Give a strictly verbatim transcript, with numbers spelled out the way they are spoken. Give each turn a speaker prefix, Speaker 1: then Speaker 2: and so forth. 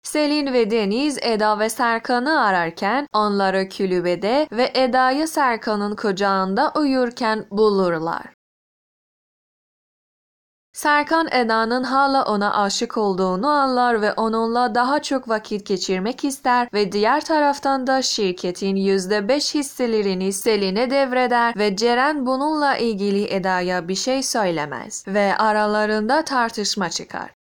Speaker 1: Selin ve Deniz Eda ve Serkan'ı ararken onları kulübede ve Eda'yı Serkan'ın kucağında uyurken bulurlar. Serkan Eda'nın hala ona aşık olduğunu anlar ve onunla daha çok vakit geçirmek ister ve diğer taraftan da şirketin yüzde beş hisselerini Selin'e devreder ve Ceren bununla ilgili Eda'ya bir şey söylemez ve aralarında tartışma çıkar.